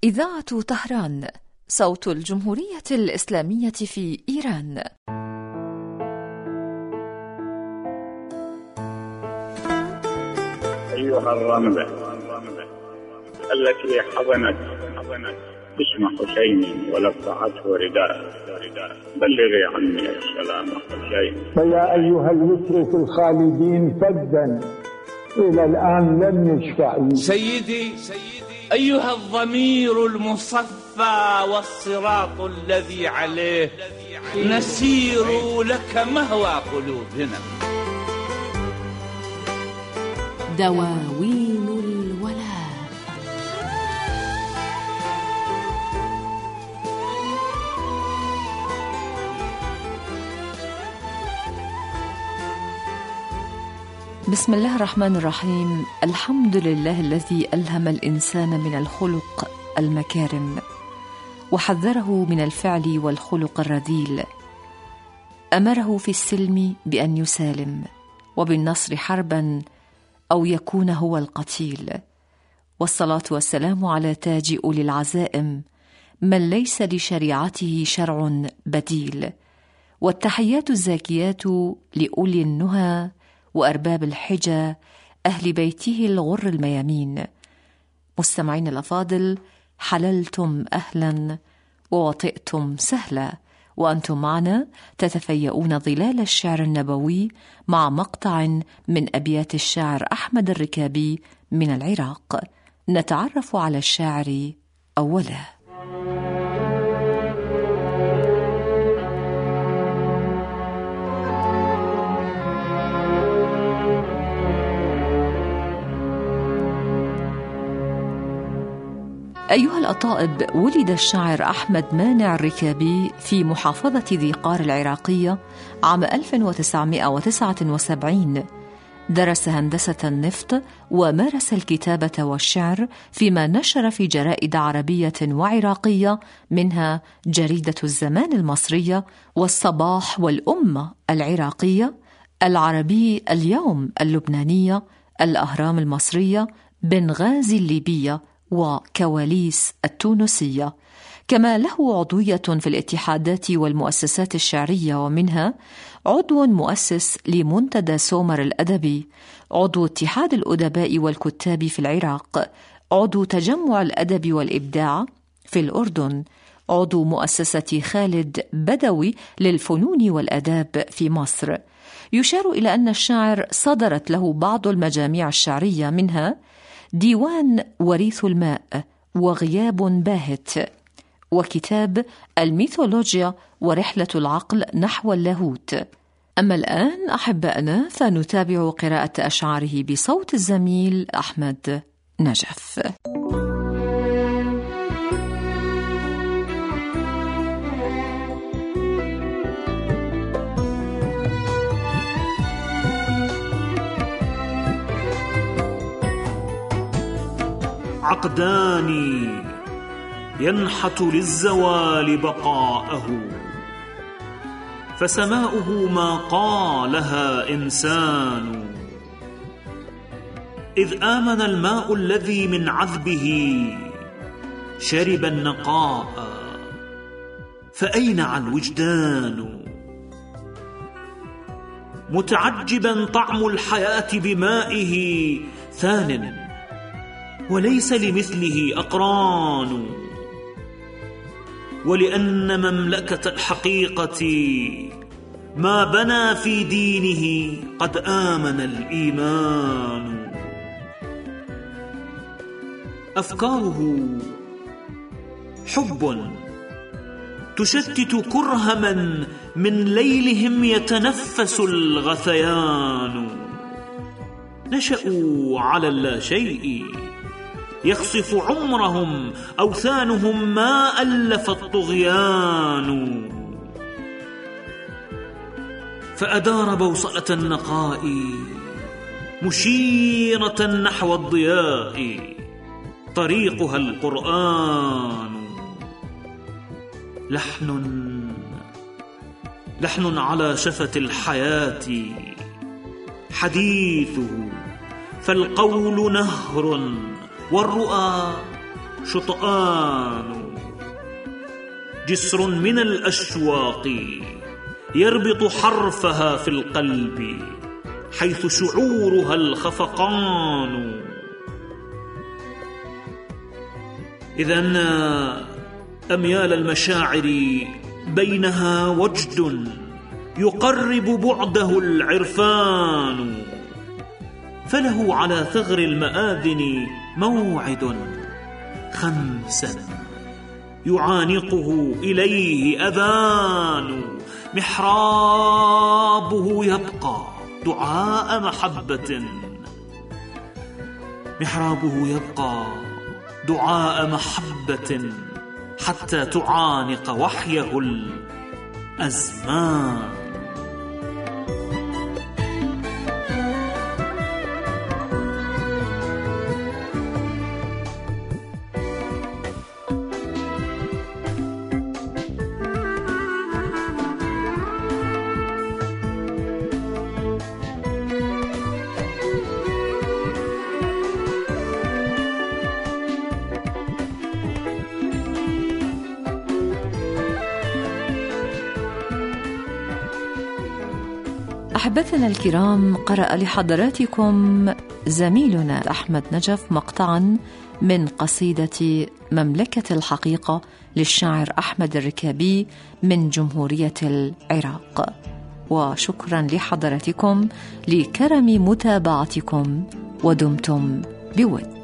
إذاعة طهران، صوت الجمهورية الإسلامية في إيران. أيها الرملة التي حضنت اسم حسين ولفعته رداء، بلغي عني السلام حسين. فيا أيها الوتر في الخالدين فدا إلى الآن لم يشفع. سيدي أيها الضمير المصفى والصراط الذي عليه نسير لك مهوى قلوبنا. دواوين الولاء. بسم الله الرحمن الرحيم. الحمد لله الذي ألهم الإنسان من الخلق المكارم وحذره من الفعل والخلق الرذيل، أمره في السلم بأن يسالم، وبالنصر حربا أو يكون هو القتيل. والصلاة والسلام على تاج أولي العزائم من ليس لشريعته شرع بديل، والتحيات الزاكيات لأولي النهى وأرباب الحجة أهل بيته الغر الميامين. مستمعين الأفاضل، حللتم أهلا ووطئتم سهلا، وأنتم معنا تتفيؤون ظلال الشعر النبوي مع مقطع من أبيات الشاعر أحمد الركابي من العراق. نتعرف على الشاعر أولا. أيها الأطائب، ولد الشاعر أحمد مانع الركابي في محافظة ذي قار العراقية عام 1979. درس هندسة النفط ومارس الكتابة والشعر، فيما نشر في جرائد عربية وعراقية، منها جريدة الزمان المصرية، والصباح والأمة العراقية، العربي اليوم اللبنانية، الأهرام المصرية، بنغازي الليبية، وكواليس التونسية. كما له عضوية في الاتحادات والمؤسسات الشعرية، ومنها عضو مؤسس لمنتدى سومر الأدبي، عضو اتحاد الأدباء والكتاب في العراق، عضو تجمع الأدب والإبداع في الأردن، عضو مؤسسة خالد بدوي للفنون والآداب في مصر. يشار إلى أن الشاعر صدرت له بعض المجاميع الشعرية، منها ديوان وريث الماء، وغياب باهت، وكتاب الميثولوجيا، ورحلة العقل نحو اللاهوت. أما الآن أحبائنا فنتابع قراءة أشعاره بصوت الزميل أحمد نجف. عقدان ينحت للزوال بقاءه، فسماؤه ما قالها إنسان. إذ آمن الماء الذي من عذبه شرب النقاء، فأينع الوجدان؟ متعجبا طعم الحياة بمائه ثان، وليس لمثله أقران. ولأن مملكة الحقيقة ما بنى في دينه قد آمن الإيمان. أفكاره حب تشتت كره من ليلهم يتنفس الغثيان. نشأوا على اللا شيء يخصف عمرهم أوثانهم، ما ألف الطغيان. فأدار بوصلة النقاء مشيرة نحو الضياء، طريقها القرآن. لحن على شفة الحياة حديثه، فالقول نهر والرؤى شطآن، جسر من الأشواق يربط حرفها في القلب حيث شعورها الخفقان. إذن أميال المشاعر بينها وجد يقرب بعده العرفان، فله على ثغر المآذن موعد خمسا يعانقه إليه أذان، محرابه يبقى دعاء محبة، محرابه يبقى دعاء محبة حتى تعانق وحيه الأزمان. أحبتنا الكرام، قرأ لحضراتكم زميلنا أحمد نجف مقطعا من قصيدة مملكة الحقيقة للشاعر أحمد الركابي من جمهورية العراق. وشكرا لحضراتكم لكرم متابعتكم، ودمتم بود.